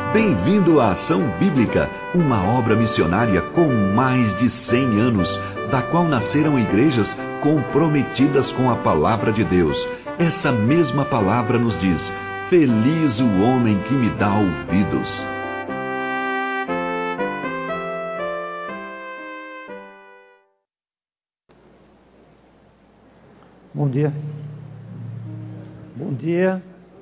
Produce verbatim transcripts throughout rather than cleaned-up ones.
Bem-vindo à Ação Bíblica, uma obra missionária com mais de cem anos, da qual nasceram igrejas comprometidas com a Palavra de Deus. Essa mesma palavra nos diz: feliz o homem que me dá ouvidos. Bom dia. Bom dia.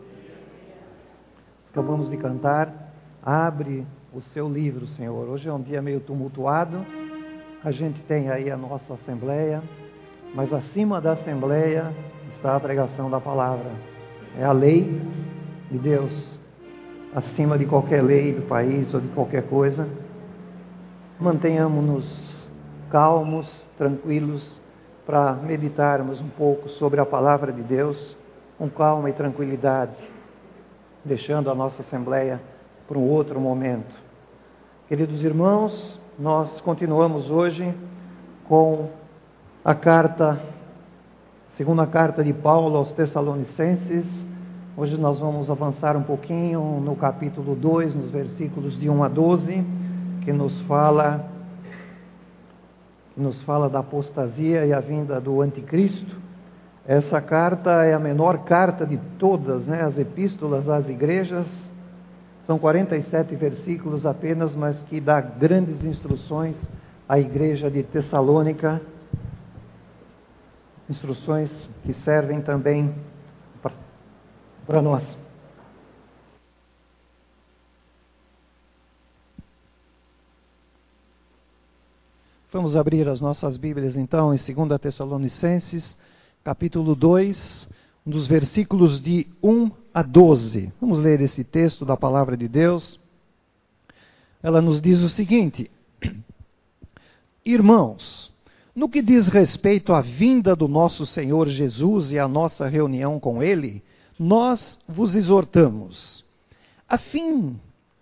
Acabamos de cantar. Abre o seu livro, Senhor. Hoje é um dia meio tumultuado. A gente tem aí a nossa assembleia, mas acima da assembleia está a pregação da palavra. É a lei de Deus, acima de qualquer lei do país ou de qualquer coisa. Mantenhamos-nos calmos, tranquilos, para meditarmos um pouco sobre a palavra de Deus, com calma e tranquilidade, deixando a nossa assembleia para um outro momento. Queridos irmãos, nós continuamos hoje com a carta, segunda carta de Paulo aos Tessalonicenses. Hoje nós vamos avançar um pouquinho no capítulo dois, nos versículos de um a doze, que nos fala, nos fala da apostasia e a vinda do anticristo. Essa carta é a menor carta de todas, né, as epístolas às igrejas. São quarenta e sete versículos apenas, mas que dá grandes instruções à igreja de Tessalônica. Instruções que servem também para nós. Vamos abrir as nossas Bíblias então em segunda Tessalonicenses, capítulo dois, dos versículos de um a doze. Vamos ler esse texto da palavra de Deus. Ela nos diz o seguinte: Irmãos, no que diz respeito à vinda do nosso Senhor Jesus e à nossa reunião com Ele, nós vos exortamos, a fim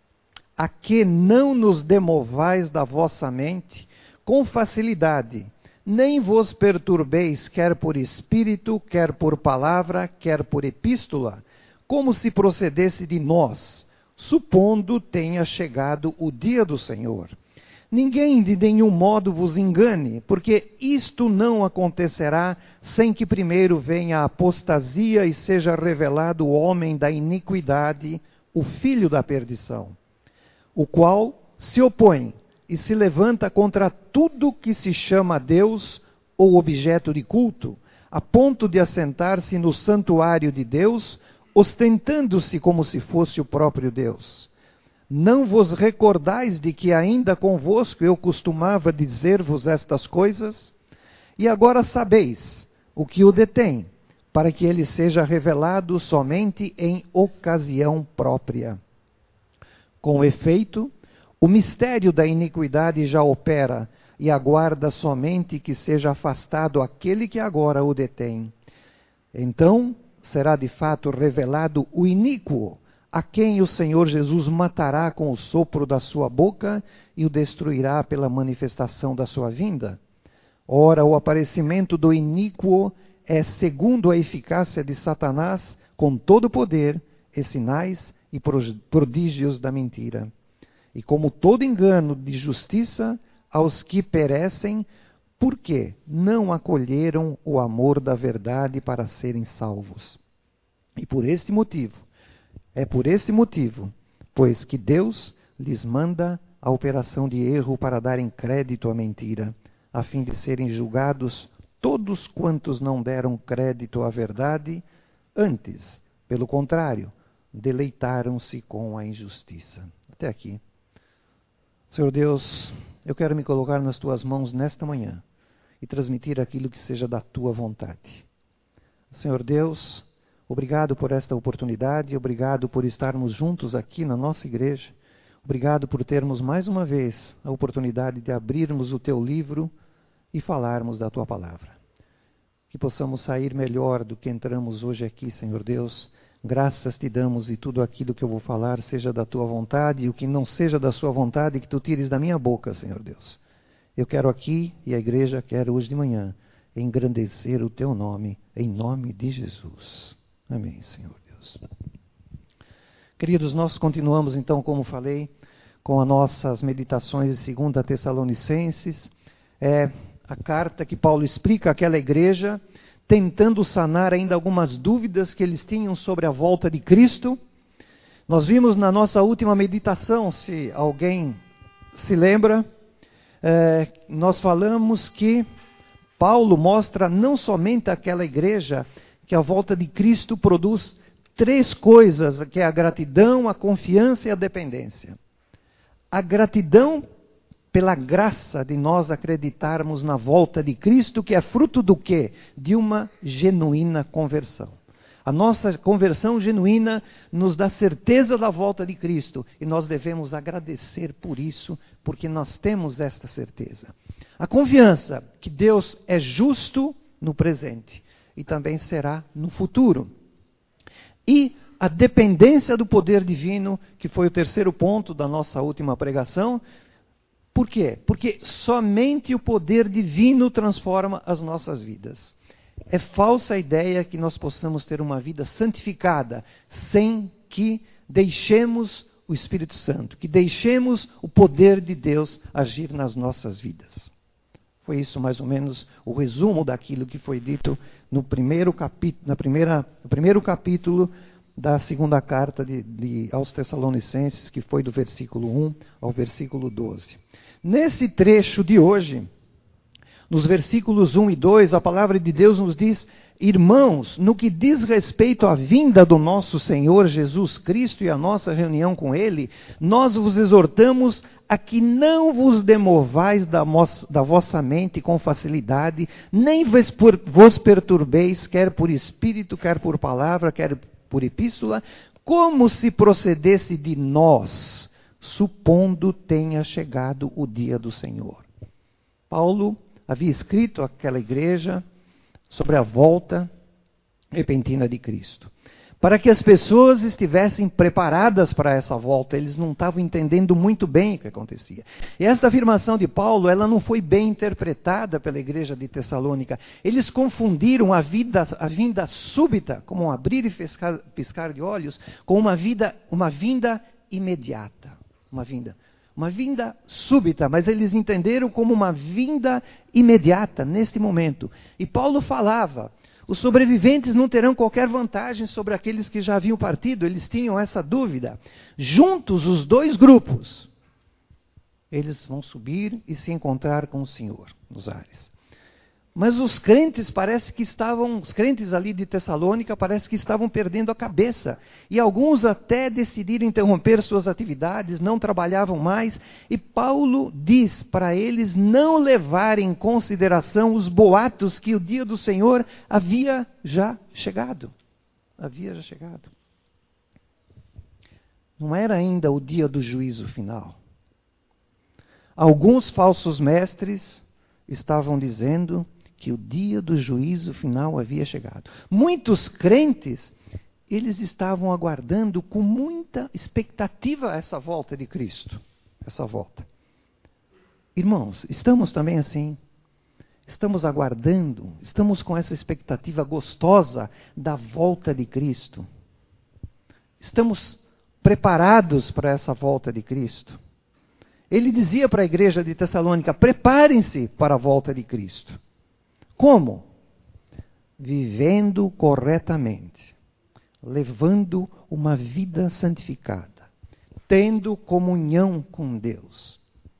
a que não nos demovais da vossa mente com facilidade, nem vos perturbeis, quer por espírito, quer por palavra, quer por epístola, como se procedesse de nós, supondo tenha chegado o dia do Senhor. Ninguém de nenhum modo vos engane, porque isto não acontecerá sem que primeiro venha a apostasia e seja revelado o homem da iniquidade, o filho da perdição, o qual se opõe e se levanta contra tudo que se chama Deus ou objeto de culto, a ponto de assentar-se no santuário de Deus, ostentando-se como se fosse o próprio Deus. Não vos recordais de que ainda convosco eu costumava dizer-vos estas coisas? E agora sabeis o que o detém, para que ele seja revelado somente em ocasião própria. Com efeito, o mistério da iniquidade já opera, e aguarda somente que seja afastado aquele que agora o detém. Então será de fato revelado o iníquo, a quem o Senhor Jesus matará com o sopro da sua boca e o destruirá pela manifestação da sua vinda. Ora, o aparecimento do iníquo é segundo a eficácia de Satanás, com todo poder e sinais e prodígios da mentira. E como todo engano de justiça aos que perecem, porque não acolheram o amor da verdade para serem salvos. E por este motivo, é por este motivo, pois que Deus lhes manda a operação de erro para darem crédito à mentira, a fim de serem julgados todos quantos não deram crédito à verdade, antes, pelo contrário, deleitaram-se com a injustiça. Até aqui. Senhor Deus, eu quero me colocar nas Tuas mãos nesta manhã e transmitir aquilo que seja da Tua vontade. Senhor Deus, obrigado por esta oportunidade, obrigado por estarmos juntos aqui na nossa igreja, obrigado por termos mais uma vez a oportunidade de abrirmos o Teu livro e falarmos da Tua palavra. Que possamos sair melhor do que entramos hoje aqui, Senhor Deus. Graças te damos e tudo aquilo que eu vou falar seja da tua vontade, e o que não seja da sua vontade, que tu tires da minha boca, Senhor Deus. Eu quero aqui, e a igreja quer hoje de manhã, engrandecer o teu nome, em nome de Jesus. Amém, Senhor Deus. Queridos, nós continuamos então, como falei, com as nossas meditações de segunda Tessalonicenses. É a carta que Paulo explica àquela igreja, tentando sanar ainda algumas dúvidas que eles tinham sobre a volta de Cristo. Nós vimos na nossa última meditação, se alguém se lembra, é, nós falamos que Paulo mostra não somente àquela igreja que a volta de Cristo produz três coisas, que é a gratidão, a confiança e a dependência. A gratidão pela graça de nós acreditarmos na volta de Cristo, que é fruto do quê? De uma genuína conversão. A nossa conversão genuína nos dá certeza da volta de Cristo e nós devemos agradecer por isso, porque nós temos esta certeza. A confiança que Deus é justo no presente e também será no futuro. E a dependência do poder divino, que foi o terceiro ponto da nossa última pregação. Por quê? Porque somente o poder divino transforma as nossas vidas. É falsa a ideia que nós possamos ter uma vida santificada sem que deixemos o Espírito Santo, que deixemos o poder de Deus agir nas nossas vidas. Foi isso mais ou menos o resumo daquilo que foi dito no primeiro capítulo, na primeira, no primeiro capítulo da segunda carta de, de, aos Tessalonicenses, que foi do versículo um ao versículo doze. Nesse trecho de hoje, nos versículos um e dois, a palavra de Deus nos diz: irmãos, no que diz respeito à vinda do nosso Senhor Jesus Cristo e à nossa reunião com Ele, nós vos exortamos a que não vos demovais da, da vossa mente com facilidade, nem vos, por, vos perturbeis, quer por espírito, quer por palavra, quer por epístola, como se procedesse de nós, supondo tenha chegado o dia do Senhor. Paulo havia escrito àquela igreja sobre a volta repentina de Cristo, para que as pessoas estivessem preparadas para essa volta. Eles não estavam entendendo muito bem o que acontecia. E essa afirmação de Paulo, ela não foi bem interpretada pela igreja de Tessalônica. Eles confundiram a, vida, a vinda súbita, como um abrir e piscar, piscar de olhos, com uma, vida, uma vinda imediata. Uma vinda, uma vinda súbita, mas eles entenderam como uma vinda imediata, neste momento. E Paulo falava: os sobreviventes não terão qualquer vantagem sobre aqueles que já haviam partido. Eles tinham essa dúvida. Juntos, os dois grupos, eles vão subir e se encontrar com o Senhor nos ares. Mas os crentes parece que estavam, os crentes ali de Tessalônica parece que estavam perdendo a cabeça. E alguns até decidiram interromper suas atividades, não trabalhavam mais. E Paulo diz para eles não levarem em consideração os boatos que o dia do Senhor havia já chegado. Havia já chegado. Não era ainda o dia do juízo final. Alguns falsos mestres estavam dizendo que o dia do juízo final havia chegado. Muitos crentes, eles estavam aguardando com muita expectativa essa volta de Cristo. Essa volta. Irmãos, estamos também assim. Estamos aguardando, estamos com essa expectativa gostosa da volta de Cristo. Estamos preparados para essa volta de Cristo. Ele dizia para a igreja de Tessalônica: preparem-se para a volta de Cristo. Como? Vivendo corretamente, levando uma vida santificada, tendo comunhão com Deus,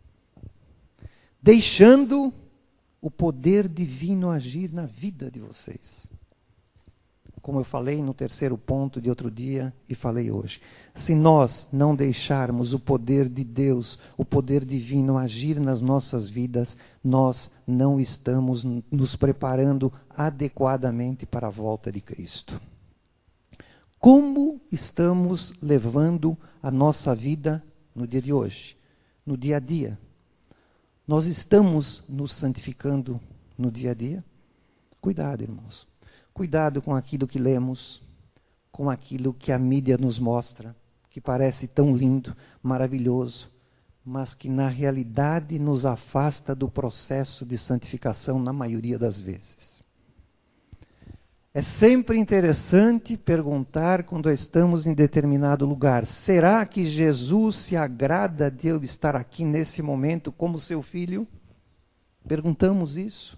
deixando o poder divino agir na vida de vocês. Como eu falei no terceiro ponto de outro dia e falei hoje, se nós não deixarmos o poder de Deus, o poder divino agir nas nossas vidas, nós não estamos nos preparando adequadamente para a volta de Cristo. Como estamos levando a nossa vida no dia de hoje, no dia a dia? Nós estamos nos santificando no dia a dia? Cuidado, irmãos. Cuidado com aquilo que lemos, com aquilo que a mídia nos mostra, que parece tão lindo, maravilhoso, mas que na realidade nos afasta do processo de santificação na maioria das vezes. É sempre interessante perguntar quando estamos em determinado lugar: será que Jesus se agrada de eu estar aqui nesse momento como seu filho? Perguntamos isso.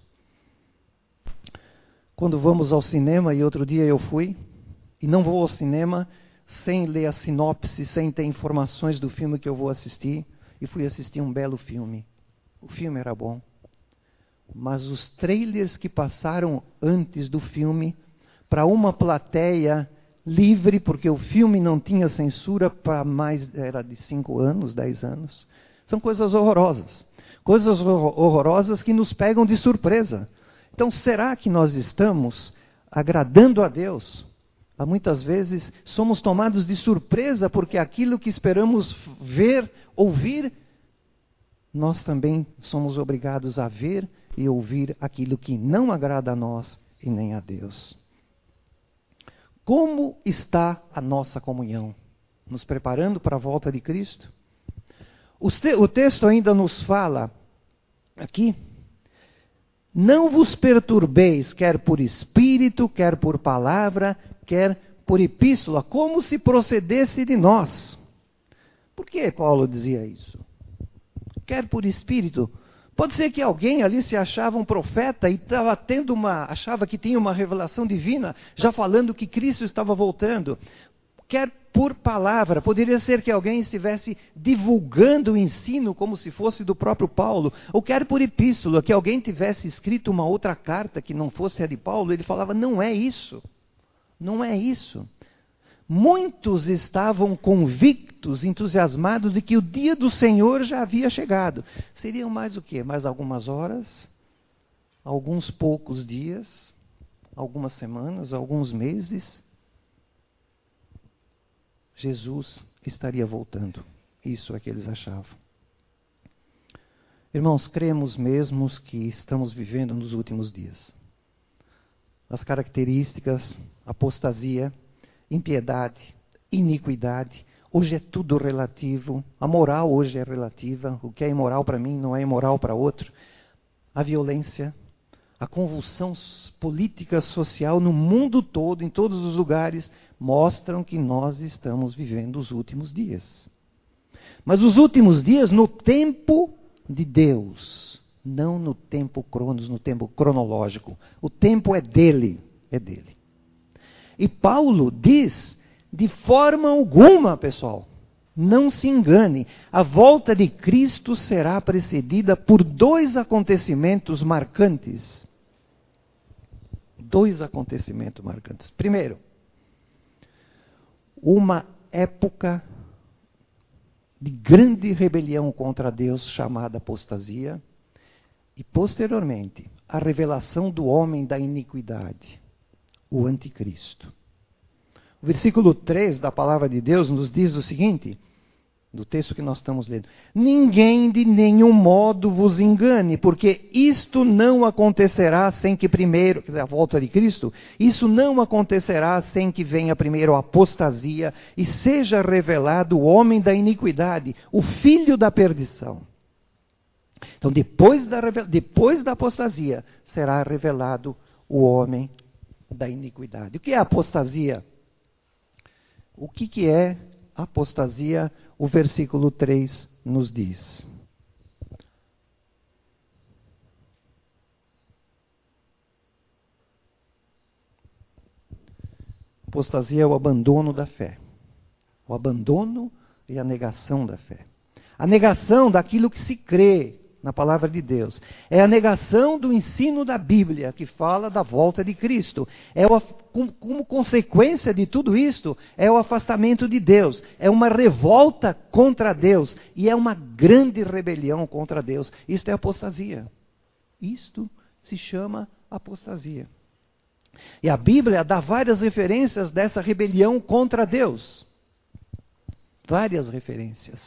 Quando vamos ao cinema, e outro dia eu fui, e não vou ao cinema sem ler a sinopse, sem ter informações do filme que eu vou assistir, e fui assistir um belo filme. O filme era bom. Mas os trailers que passaram antes do filme, para uma plateia livre, porque o filme não tinha censura para mais, era de cinco anos, dez anos, são coisas horrorosas. Coisas horrorosas que nos pegam de surpresa. Então, será que nós estamos agradando a Deus? Há muitas vezes somos tomados de surpresa porque aquilo que esperamos ver, ouvir, nós também somos obrigados a ver e ouvir aquilo que não agrada a nós e nem a Deus. Como está a nossa comunhão? Nos preparando para a volta de Cristo? O texto ainda nos fala aqui: não vos perturbeis, quer por espírito, quer por palavra, quer por epístola, como se procedesse de nós. Por que Paulo dizia isso? Quer por espírito. Pode ser que alguém ali se achava um profeta e estava tendo uma, achava que tinha uma revelação divina, já falando que Cristo estava voltando. Quer por palavra. Poderia ser que alguém estivesse divulgando o ensino como se fosse do próprio Paulo. Ou quer por epístola, que alguém tivesse escrito uma outra carta que não fosse a de Paulo. Ele falava: não é isso. Não é isso. Muitos estavam convictos, entusiasmados de que o dia do Senhor já havia chegado. Seriam mais o quê? Mais algumas horas? Alguns poucos dias? Algumas semanas? Alguns meses? Jesus estaria voltando. Isso é que eles achavam. Irmãos, cremos mesmo que estamos vivendo nos últimos dias. As características: apostasia, impiedade, iniquidade. Hoje é tudo relativo. A moral hoje é relativa. O que é imoral para mim não é imoral para outro. A violência, a convulsão política, social no mundo todo, em todos os lugares, mostram que nós estamos vivendo os últimos dias. Mas os últimos dias no tempo de Deus, não no tempo cronos, no tempo cronológico. O tempo é dele, é dele. E Paulo diz, de forma alguma, pessoal, não se engane, a volta de Cristo será precedida por dois acontecimentos marcantes. Dois acontecimentos marcantes. Primeiro, uma época de grande rebelião contra Deus, chamada apostasia, e posteriormente, a revelação do homem da iniquidade, o anticristo. O versículo três da palavra de Deus nos diz o seguinte, do texto que nós estamos lendo: ninguém de nenhum modo vos engane, porque isto não acontecerá sem que primeiro, quer dizer, a volta de Cristo, isso não acontecerá sem que venha primeiro a apostasia e seja revelado o homem da iniquidade, o filho da perdição. Então, depois da, depois da apostasia, será revelado o homem da iniquidade. O que é apostasia? O que, que é apostasia? O versículo três nos diz. Apostasia é o abandono da fé. O abandono e a negação da fé. A negação daquilo que se crê na palavra de Deus. É a negação do ensino da Bíblia, que fala da volta de Cristo. É o, como, como consequência de tudo isto, é o afastamento de Deus. É uma revolta contra Deus. E é uma grande rebelião contra Deus. Isto é apostasia. Isto se chama apostasia. E a Bíblia dá várias referências dessa rebelião contra Deus. Várias referências.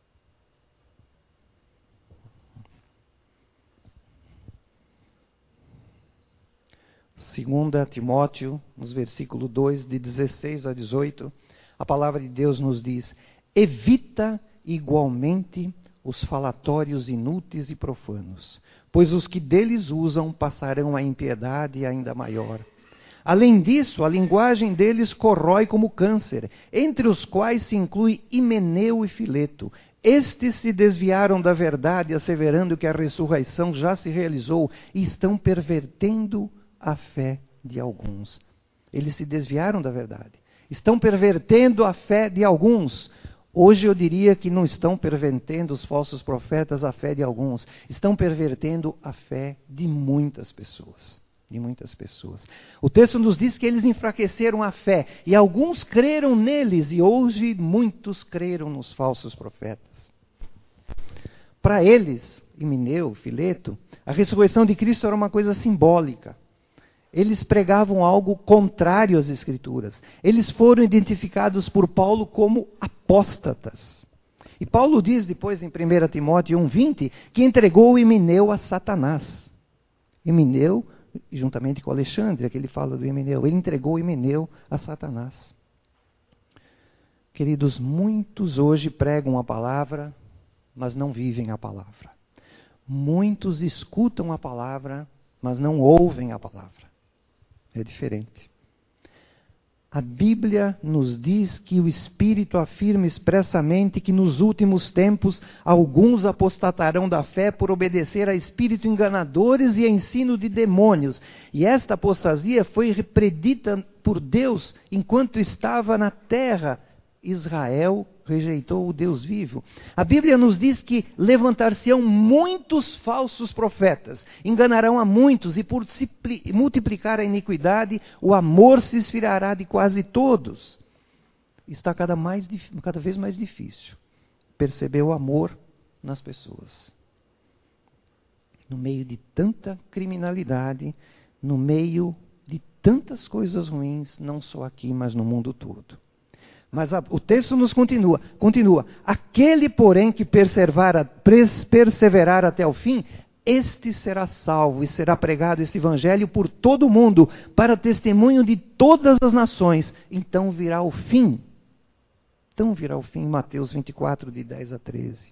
Segunda Timóteo, nos versículos dois, de dezesseis a dezoito, a palavra de Deus nos diz: evita igualmente os falatórios inúteis e profanos, pois os que deles usam passarão a impiedade ainda maior. Além disso, a linguagem deles corrói como câncer, entre os quais se inclui Himeneu e Fileto. Estes se desviaram da verdade, asseverando que a ressurreição já se realizou, e estão pervertendo a fé de alguns. Eles se desviaram da verdade. Estão pervertendo a fé de alguns. Hoje eu diria que não estão pervertendo os falsos profetas a fé de alguns. Estão pervertendo a fé de muitas pessoas. De muitas pessoas. O texto nos diz que eles enfraqueceram a fé. E alguns creram neles. E hoje muitos creram nos falsos profetas. Para eles, Himeneu, Fileto, a ressurreição de Cristo era uma coisa simbólica. Eles pregavam algo contrário às Escrituras. Eles foram identificados por Paulo como apóstatas. E Paulo diz depois em primeira Timóteo um, vinte, que entregou Himeneu a Satanás. Himeneu, juntamente com Alexandre, que ele fala do Himeneu, ele entregou Himeneu a Satanás. Queridos, muitos hoje pregam a palavra, mas não vivem a palavra. Muitos escutam a palavra, mas não ouvem a palavra. É diferente. A Bíblia nos diz que o Espírito afirma expressamente que nos últimos tempos alguns apostatarão da fé por obedecer a espíritos enganadores e a ensino de demônios. E esta apostasia foi predita por Deus enquanto estava na terra. Israel rejeitou o Deus vivo. A Bíblia nos diz que levantar-se-ão muitos falsos profetas, enganarão a muitos, e por se multiplicar a iniquidade, o amor se esfriará de quase todos. Está cada, mais, cada vez mais difícil perceber o amor nas pessoas. No meio de tanta criminalidade, no meio de tantas coisas ruins, não só aqui, mas no mundo todo. Mas a, o texto nos continua, continua. Aquele, porém, que perseverar, perseverar até o fim, este será salvo e será pregado este evangelho por todo o mundo, para testemunho de todas as nações. Então virá o fim. Então virá o fim, Mateus vinte e quatro, de dez a treze.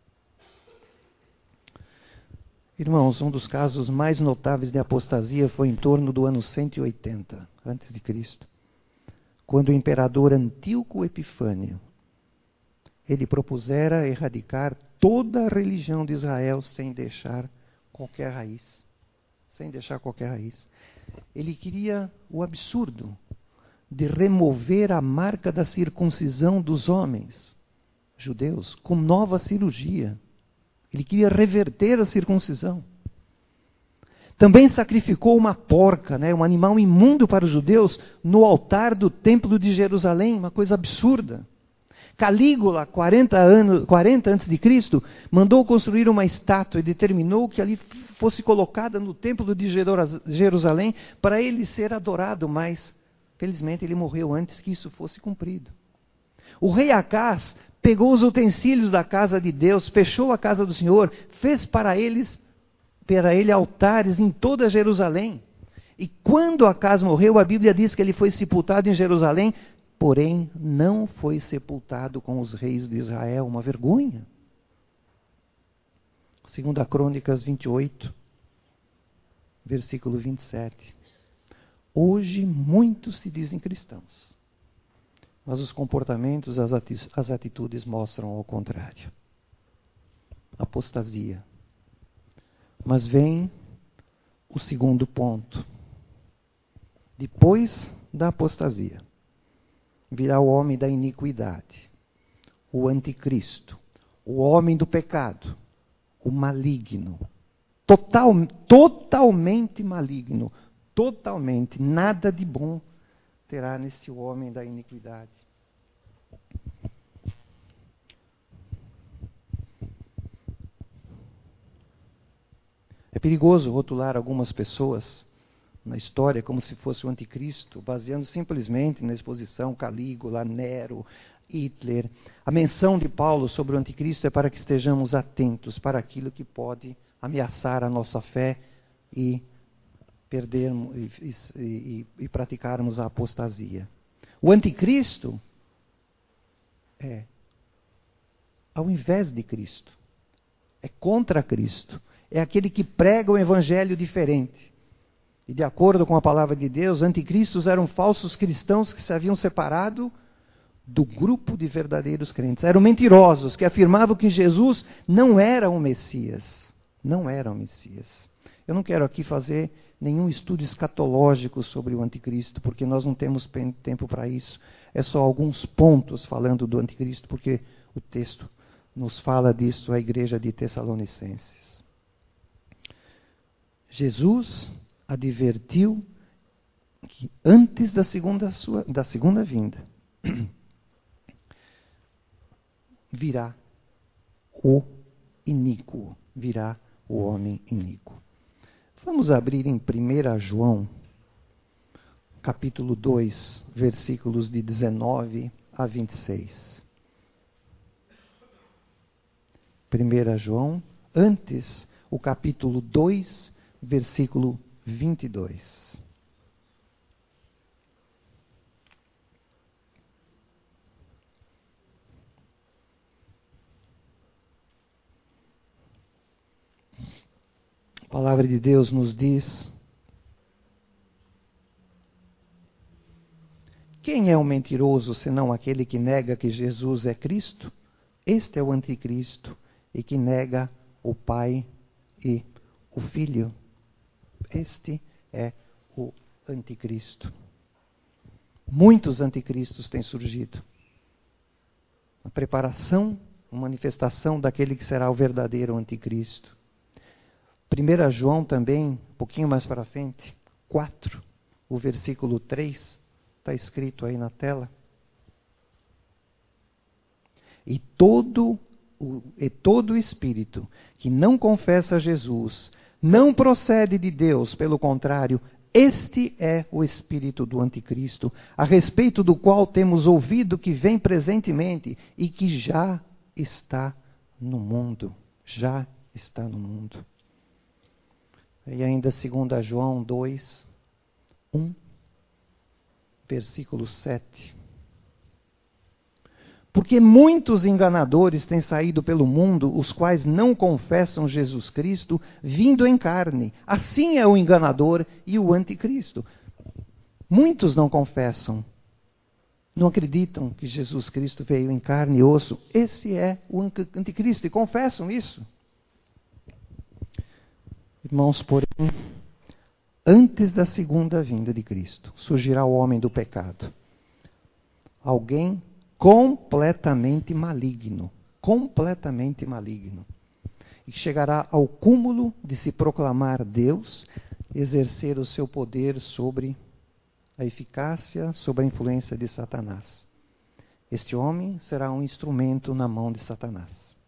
Irmãos, um dos casos mais notáveis de apostasia foi em torno do ano cento e oitenta, antes de Cristo. Quando o imperador Antíoco Epifânio, ele propusera erradicar toda a religião de Israel sem deixar qualquer raiz. Sem deixar qualquer raiz. Ele queria o absurdo de remover a marca da circuncisão dos homens judeus com nova cirurgia. Ele queria reverter a circuncisão. Também sacrificou uma porca, né, um animal imundo para os judeus, no altar do templo de Jerusalém, uma coisa absurda. Calígula, quarenta anos, quarenta antes de Cristo, mandou construir uma estátua e determinou que ali fosse colocada no templo de Jerusalém para ele ser adorado, mas felizmente ele morreu antes que isso fosse cumprido. O rei Acás pegou os utensílios da casa de Deus, fechou a casa do Senhor, fez para eles para ele altares em toda Jerusalém. E quando Acás morreu, a Bíblia diz que ele foi sepultado em Jerusalém, porém não foi sepultado com os reis de Israel. Uma vergonha. Segunda Crônicas vinte e oito, versículo vinte e sete. Hoje muitos se dizem cristãos, mas os comportamentos, as atitudes mostram ao contrário. Apostasia. Mas vem o segundo ponto. Depois da apostasia, virá o homem da iniquidade, o anticristo, o homem do pecado, o maligno. Total, totalmente maligno. Totalmente. Nada de bom terá nesse homem da iniquidade. É perigoso rotular algumas pessoas na história como se fosse o anticristo, baseando simplesmente na exposição Calígula, Nero, Hitler. A menção de Paulo sobre o anticristo é para que estejamos atentos para aquilo que pode ameaçar a nossa fé e perdermos e, e, e, e praticarmos a apostasia. O anticristo é ao invés de Cristo, é contra Cristo. É aquele que prega o evangelho diferente. E de acordo com a palavra de Deus, anticristos eram falsos cristãos que se haviam separado do grupo de verdadeiros crentes. Eram mentirosos que afirmavam que Jesus não era o Messias. Não era o Messias. Eu não quero aqui fazer nenhum estudo escatológico sobre o anticristo, porque nós não temos tempo para isso. É só alguns pontos falando do anticristo, porque o texto nos fala disso, a igreja de Tessalonicenses. Jesus advertiu que antes da segunda, sua, da segunda vinda virá o iníquo, virá o homem iníquo. Vamos abrir em primeira João, capítulo dois, versículos de dezenove a vinte e seis. primeira João, antes, o capítulo dois, versículo vinte e dois. A palavra de Deus nos diz: quem é o mentiroso senão aquele que nega que Jesus é Cristo? Este é o anticristo, e que nega o Pai e o Filho. Este é o anticristo. Muitos anticristos têm surgido. A preparação, a manifestação daquele que será o verdadeiro anticristo. primeira João também, um pouquinho mais para frente, quatro, o versículo três, está escrito aí na tela. E todo o, e todo espírito que não confessa Jesus não procede de Deus, pelo contrário, este é o espírito do anticristo, a respeito do qual temos ouvido que vem presentemente e que já está no mundo. Já está no mundo. E ainda segunda João dois, um, versículo sete. Porque muitos enganadores têm saído pelo mundo, os quais não confessam Jesus Cristo vindo em carne. Assim é o enganador e o anticristo. Muitos não confessam, não acreditam que Jesus Cristo veio em carne e osso. Esse é o anticristo e confessam isso. Irmãos, porém, antes da segunda vinda de Cristo, surgirá o homem do pecado. Alguém completamente maligno, completamente maligno, e chegará ao cúmulo de se proclamar Deus, exercer o seu poder sobre a eficácia, sobre a influência de Satanás. Este homem será um instrumento na mão de Satanás.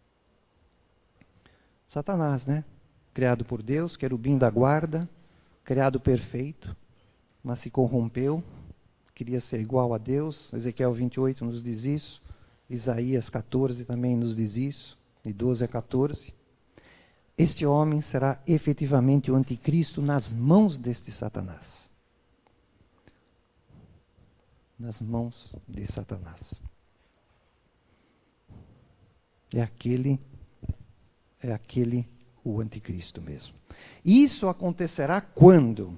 Satanás, né? Criado por Deus, querubim da guarda, criado perfeito, mas se corrompeu. Queria ser igual a Deus. Ezequiel vinte e oito nos diz isso. Isaías catorze também nos diz isso, de doze a catorze. Este homem será efetivamente o anticristo nas mãos deste Satanás. Nas mãos de Satanás. É aquele, é aquele o anticristo mesmo. Isso acontecerá quando?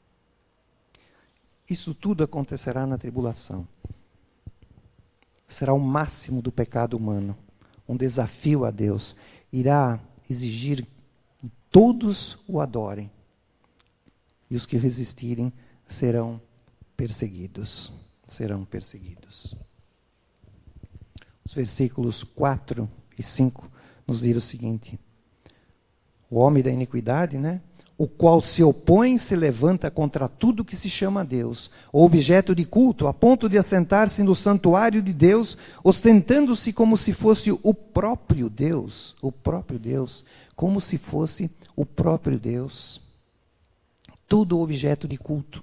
Isso tudo acontecerá na tribulação. Será o máximo do pecado humano. Um desafio a Deus. Irá exigir que todos o adorem. E os que resistirem serão perseguidos. Serão perseguidos. Os versículos quatro e cinco nos dizem o seguinte. O homem da iniquidade, né? O qual se opõe e se levanta contra tudo que se chama Deus, ou objeto de culto, a ponto de assentar-se no santuário de Deus, ostentando-se como se fosse o próprio Deus, o próprio Deus, como se fosse o próprio Deus. Tudo objeto de culto.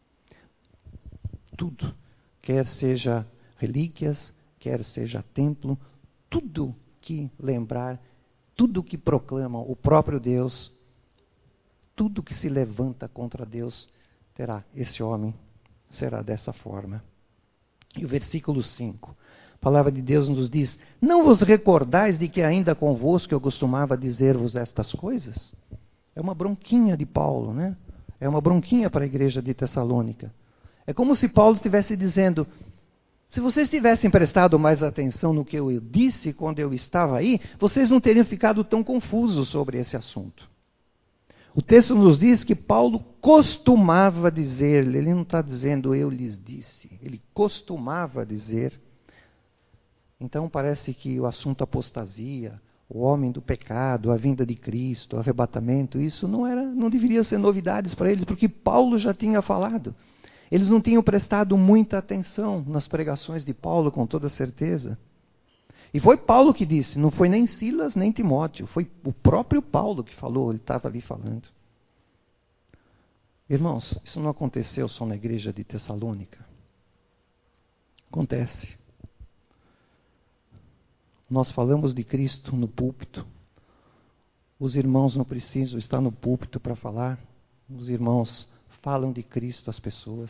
Tudo. Quer seja relíquias, quer seja templo, tudo que lembrar, tudo que proclama o próprio Deus, tudo que se levanta contra Deus terá, esse homem será dessa forma. E o versículo cinco, a palavra de Deus nos diz: não vos recordais de que ainda convosco eu costumava dizer-vos estas coisas? É uma bronquinha de Paulo, né? É uma bronquinha para a igreja de Tessalônica. É como se Paulo estivesse dizendo: se vocês tivessem prestado mais atenção no que eu disse quando eu estava aí, vocês não teriam ficado tão confusos sobre esse assunto. O texto nos diz que Paulo costumava dizer, ele não está dizendo eu lhes disse, ele costumava dizer. Então parece que o assunto apostasia, o homem do pecado, a vinda de Cristo, o arrebatamento, isso não era, não deveria ser novidades para eles, porque Paulo já tinha falado. Eles não tinham prestado muita atenção nas pregações de Paulo, com toda certeza. E foi Paulo que disse, não foi nem Silas nem Timóteo, foi o próprio Paulo que falou, ele estava ali falando. Irmãos, isso não aconteceu só na igreja de Tessalônica. Acontece. Nós falamos de Cristo no púlpito. Os irmãos não precisam estar no púlpito para falar. Os irmãos falam de Cristo às pessoas.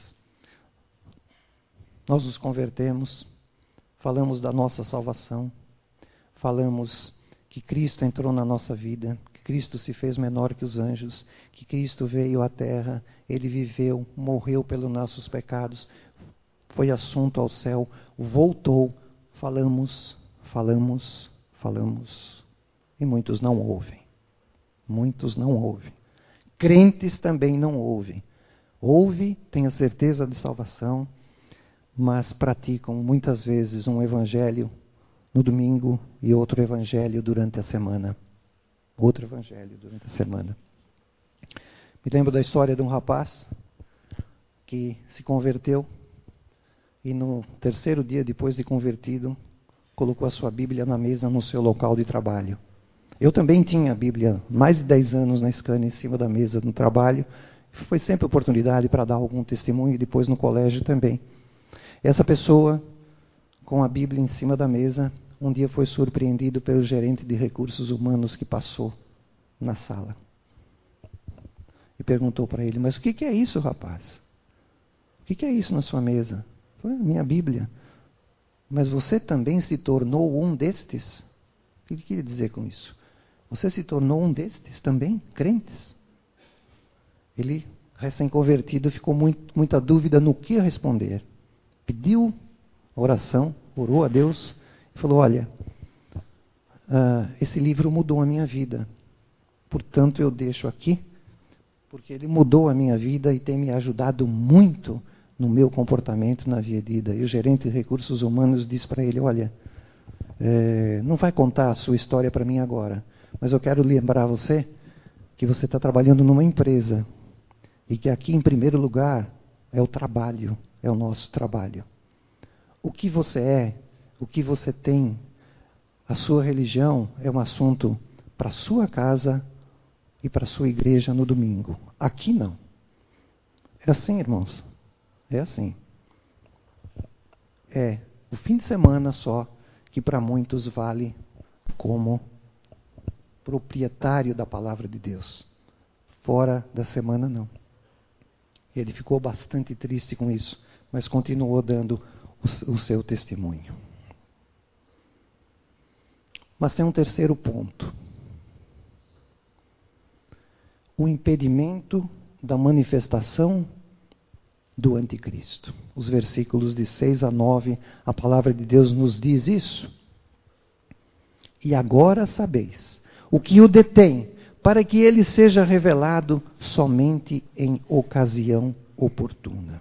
Nós nos convertemos. Falamos da nossa salvação, falamos que Cristo entrou na nossa vida, que Cristo se fez menor que os anjos, que Cristo veio à terra, Ele viveu, morreu pelos nossos pecados, foi assunto ao céu, voltou, falamos, falamos, falamos, e muitos não ouvem, muitos não ouvem. Crentes também não ouvem. Ouve, tenha certeza de salvação, mas praticam muitas vezes um evangelho no domingo e outro evangelho durante a semana. Outro evangelho durante a semana. Me lembro da história de um rapaz que se converteu e no terceiro dia depois de convertido, colocou a sua Bíblia na mesa no seu local de trabalho. Eu também tinha a Bíblia mais de dez anos na Scania em cima da mesa no trabalho. Foi sempre oportunidade para dar algum testemunho e depois no colégio também. Essa pessoa, com a Bíblia em cima da mesa, um dia foi surpreendido pelo gerente de recursos humanos que passou na sala. E perguntou para ele, mas o que é isso, rapaz? O que é isso na sua mesa? Foi a minha Bíblia. Mas você também se tornou um destes? O que ele queria dizer com isso? Você se tornou um destes também, crentes? Ele, recém-convertido, ficou muito, muita dúvida no que responder. Pediu a oração, orou a Deus e falou, olha, uh, esse livro mudou a minha vida. Portanto, eu deixo aqui, porque ele mudou a minha vida e tem me ajudado muito no meu comportamento na vida. E o gerente de recursos humanos disse para ele, olha, é, não vai contar a sua história para mim agora, mas eu quero lembrar você que você está trabalhando numa empresa e que aqui, em primeiro lugar, é o trabalho. É o nosso trabalho. O que você é, o que você tem, a sua religião é um assunto para a sua casa e para a sua igreja no domingo. Aqui não. É assim, irmãos. É assim. É o fim de semana só que para muitos vale como proprietário da palavra de Deus. Fora da semana, não. Ele ficou bastante triste com isso, mas continuou dando o, o seu testemunho. Mas tem um terceiro ponto. O impedimento da manifestação do anticristo. Os versículos de seis a nove, a palavra de Deus nos diz isso. E agora sabeis o que o detém, para que ele seja revelado somente em ocasião oportuna.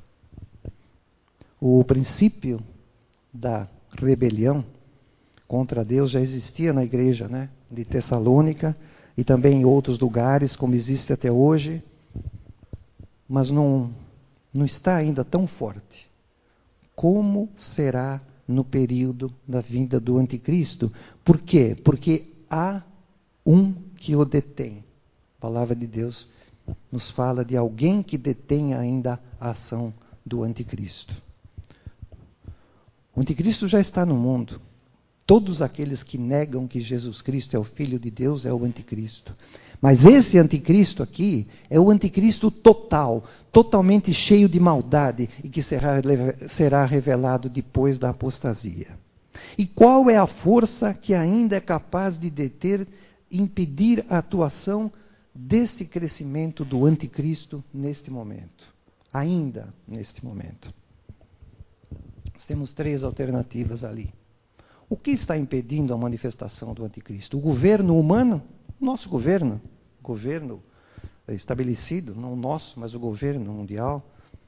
O princípio da rebelião contra Deus já existia na igreja, né, de Tessalônica e também em outros lugares, como existe até hoje, mas não, não está ainda tão forte. Como será no período da vinda do anticristo? Por quê? Porque há um que o detém. A palavra de Deus nos fala de alguém que detém ainda a ação do anticristo. O anticristo já está no mundo. Todos aqueles que negam que Jesus Cristo é o Filho de Deus é o anticristo. Mas esse anticristo aqui é o anticristo total, totalmente cheio de maldade e que será, será revelado depois da apostasia. E qual é a força que ainda é capaz de deter, impedir a atuação desse crescimento do anticristo neste momento. Ainda neste momento. Nós temos três alternativas ali. O que está impedindo a manifestação do anticristo? O governo humano? Nosso governo. Governo estabelecido, não o nosso, mas o governo mundial.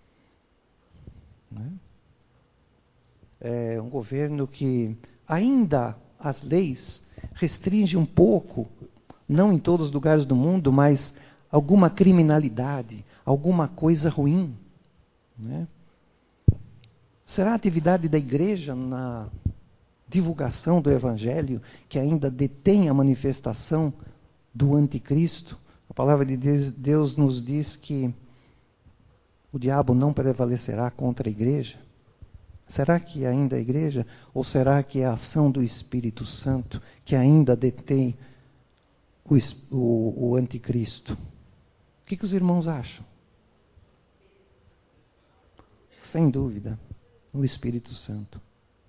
Né? É um governo que ainda as leis restringem um pouco, não em todos os lugares do mundo, mas alguma criminalidade, alguma coisa ruim. Né? Será a atividade da igreja na divulgação do Evangelho que ainda detém a manifestação do anticristo? A palavra de Deus, Deus nos diz que o diabo não prevalecerá contra a igreja. Será que ainda a igreja? Ou será que é a ação do Espírito Santo que ainda detém o, o, o anticristo? O que, que os irmãos acham? Sem dúvida, o Espírito Santo.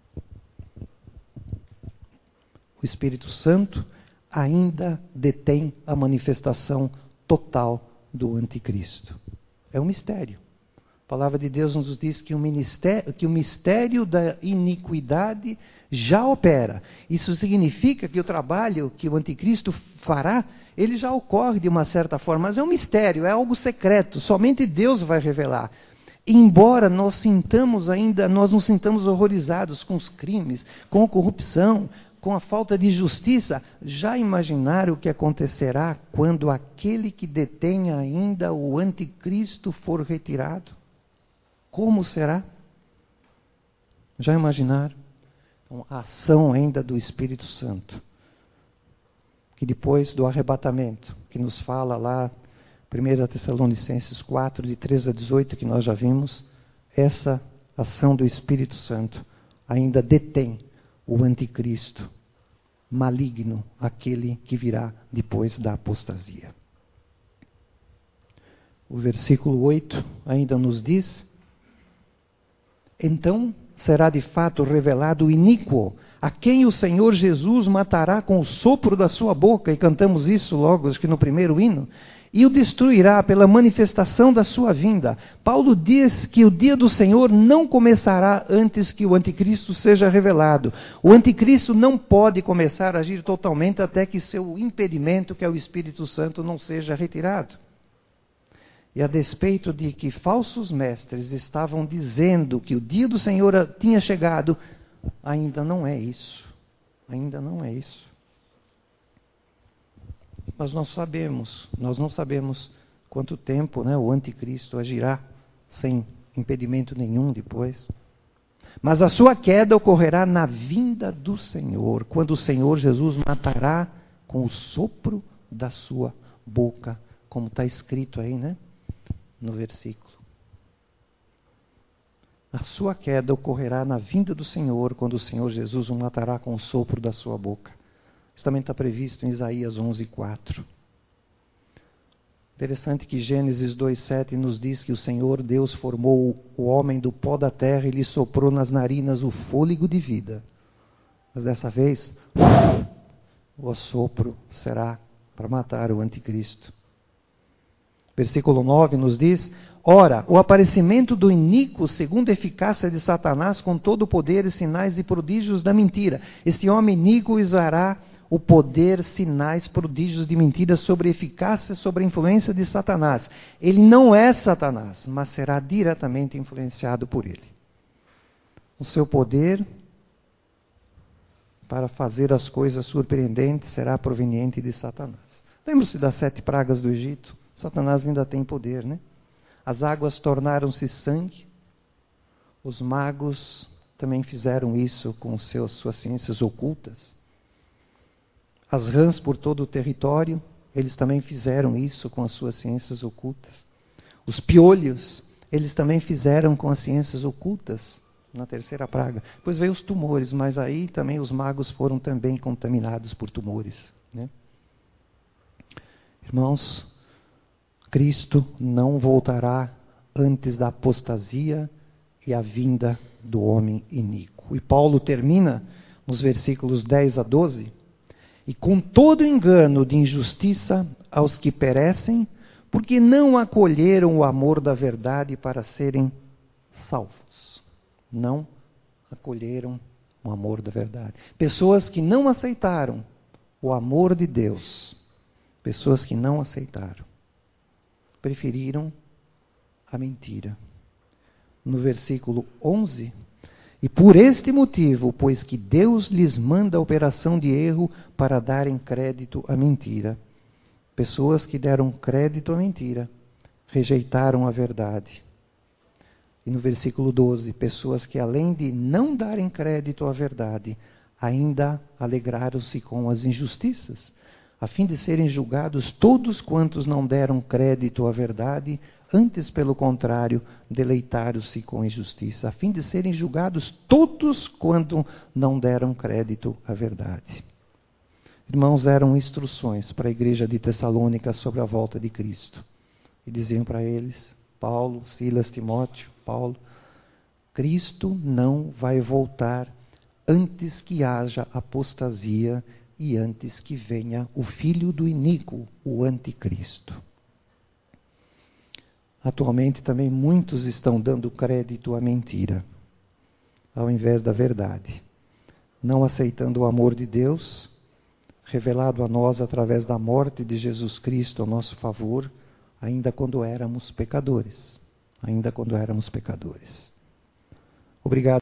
O Espírito Santo ainda detém a manifestação total do anticristo. É um mistério. A palavra de Deus nos diz que o, ministério, que o mistério da iniquidade já opera. Isso significa que o trabalho que o anticristo fará, ele já ocorre de uma certa forma, mas é um mistério, é algo secreto, somente Deus vai revelar. Embora nós sintamos ainda, nós nos sintamos horrorizados com os crimes, com a corrupção, com a falta de justiça, já imaginaram o que acontecerá quando aquele que detém ainda o anticristo for retirado? Como será? Já imaginaram? Então, a ação ainda do Espírito Santo, que depois do arrebatamento, que nos fala lá, primeira Tessalonicenses quatro, de treze a dezoito, que nós já vimos, essa ação do Espírito Santo ainda detém o anticristo maligno, aquele que virá depois da apostasia. O versículo oito ainda nos diz: então será de fato revelado o iníquo, a quem o Senhor Jesus matará com o sopro da sua boca, e cantamos isso logo, acho que no primeiro hino, e o destruirá pela manifestação da sua vinda. Paulo diz que o dia do Senhor não começará antes que o anticristo seja revelado. O anticristo não pode começar a agir totalmente até que seu impedimento, que é o Espírito Santo, não seja retirado. E a despeito de que falsos mestres estavam dizendo que o dia do Senhor tinha chegado, ainda não é isso. Ainda não é isso. Mas nós sabemos, nós não sabemos quanto tempo, né, o anticristo agirá sem impedimento nenhum depois. Mas a sua queda ocorrerá na vinda do Senhor, quando o Senhor Jesus matará com o sopro da sua boca, como está escrito aí, né, no versículo. A sua queda ocorrerá na vinda do Senhor, quando o Senhor Jesus o matará com o sopro da sua boca. Isso também está previsto em Isaías onze, quatro. Interessante que Gênesis dois, sete nos diz que o Senhor Deus formou o homem do pó da terra e lhe soprou nas narinas o fôlego de vida. Mas dessa vez, o assopro será para matar o anticristo. Versículo nove nos diz: ora, o aparecimento do iníquo, segundo a eficácia de Satanás, com todo o poder e sinais e prodígios da mentira. Este homem iníquo usará o poder, sinais, prodígios de mentira sobre a eficácia, sobre a influência de Satanás. Ele não é Satanás, mas será diretamente influenciado por ele. O seu poder para fazer as coisas surpreendentes será proveniente de Satanás. Lembre-se das sete pragas do Egito. Satanás ainda tem poder, né? As águas tornaram-se sangue. Os magos também fizeram isso com seus, suas ciências ocultas. As rãs por todo o território, eles também fizeram isso com as suas ciências ocultas. Os piolhos, eles também fizeram com as ciências ocultas, na terceira praga. Depois veio os tumores, mas aí também os magos foram também contaminados por tumores, né? Irmãos, Cristo não voltará antes da apostasia e a vinda do homem iníquo. E Paulo termina nos versículos dez a doze, e com todo engano de injustiça aos que perecem, porque não acolheram o amor da verdade para serem salvos. Não acolheram o amor da verdade. Pessoas que não aceitaram o amor de Deus. Pessoas que não aceitaram. Preferiram a mentira. No versículo onze, e por este motivo, pois que Deus lhes manda a operação de erro para darem crédito à mentira. Pessoas que deram crédito à mentira, rejeitaram a verdade. E no versículo doze, pessoas que além de não darem crédito à verdade, ainda alegraram-se com as injustiças, a fim de serem julgados todos quantos não deram crédito à verdade, antes, pelo contrário, deleitaram-se com a injustiça, a fim de serem julgados todos quanto não deram crédito à verdade. Irmãos, eram instruções para a igreja de Tessalônica sobre a volta de Cristo. E diziam para eles, Paulo, Silas, Timóteo, Paulo, Cristo não vai voltar antes que haja apostasia e antes que venha o filho do iníquo, o anticristo. Atualmente também muitos estão dando crédito à mentira, ao invés da verdade, não aceitando o amor de Deus, revelado a nós através da morte de Jesus Cristo a nosso favor, ainda quando éramos pecadores, ainda quando éramos pecadores. Obrigado.